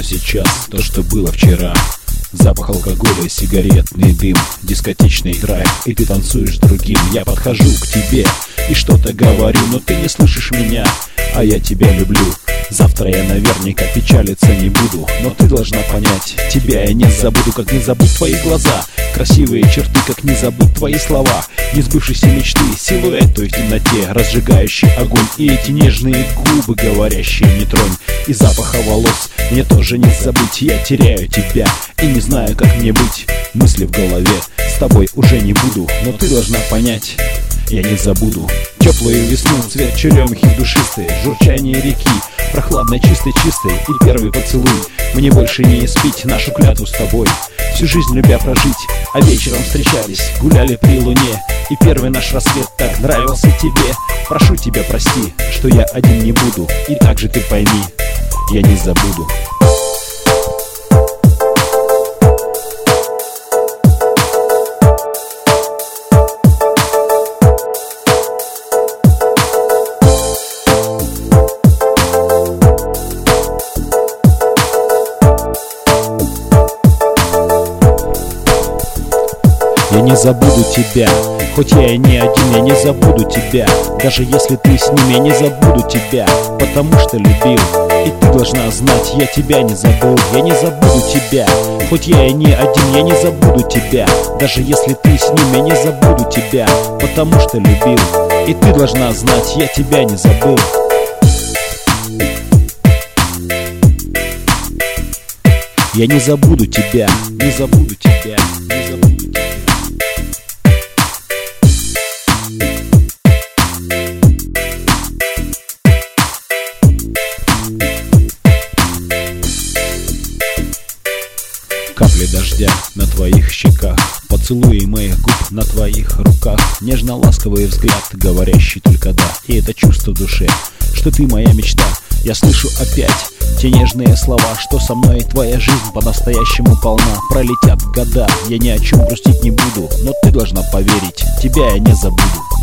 сейчас, то, что было вчера. Запах алкоголя, сигаретный дым, дискотечный драйв, и ты танцуешь с другим. Я подхожу к тебе и что-то говорю, но ты не слышишь меня, а я тебя люблю. Завтра я наверняка печалиться не буду, но ты должна понять, тебя я не забуду, как не забудь твои глаза, красивые черты, как не забудь твои слова, несбывшиеся мечты, силуэт той в темноте, разжигающий огонь, и эти нежные губы, говорящие не тронь, и запаха волос мне тоже не забыть. Я теряю тебя и не знаю, как мне быть, мысли в голове, с тобой уже не буду, но ты должна понять, я не забуду. Теплую весну, цвет черемухи душистый, журчание реки, прохладной чистой-чистой, и первый поцелуй. Мне больше не испить нашу клятву с тобой, всю жизнь любя прожить, а вечером встречались, гуляли при луне, и первый наш рассвет так нравился тебе. Прошу тебя, прости, что я один не буду, и так же ты пойми, я не забуду. Я не забуду тебя, хоть я и не один, я не забуду тебя. Даже если ты с ним, я не забуду тебя, потому что любил. И ты должна знать, я тебя не забыл. Я не забуду тебя, хоть я и не один, я не забуду тебя. Даже если ты с ним, я не забуду тебя, потому что любил. И ты должна знать, я тебя не забыл. Я не забуду тебя, не забуду тебя, не забуду тебя. Капли дождя на твоих щеках, поцелуи моих губ на твоих руках, нежно-ласковый взгляд, говорящий только да. И это чувство в душе, что ты моя мечта. Я слышу опять те нежные слова, что со мной твоя жизнь по-настоящему полна. Пролетят года, я ни о чем грустить не буду, но ты должна поверить, тебя я не забуду.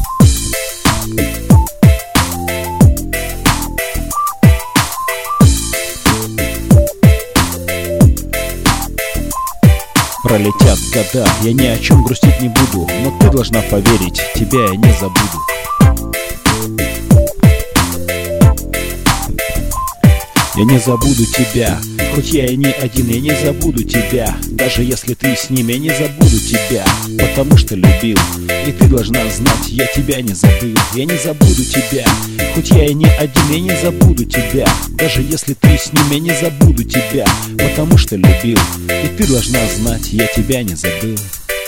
Пролетят года, я ни о чем грустить не буду, но ты должна поверить, тебя я не забуду. Я не забуду тебя, хоть я и не один, я не забуду тебя. Даже если ты с ним, я не забуду тебя, потому что любил. И ты должна знать, я тебя не забыл. Я не забуду тебя, хоть я и не один, я не забуду тебя. Даже если ты с ним, я не забуду тебя, потому что любил. И ты должна знать, я тебя не забыл.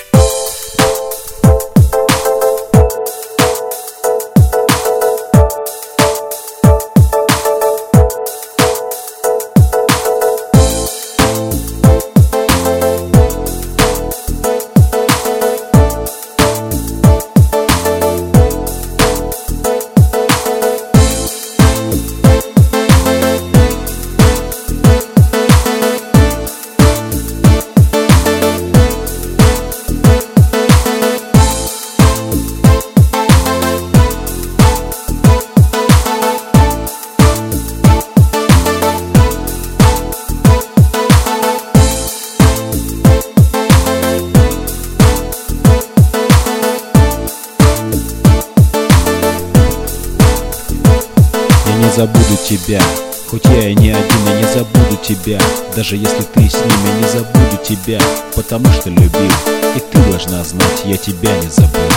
Не забуду тебя, хоть я и не один, я не забуду тебя. Даже если ты с ним, я не забуду тебя, потому что любил. И ты должна знать, я тебя не забыл.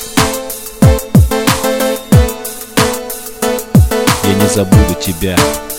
Я не забуду тебя.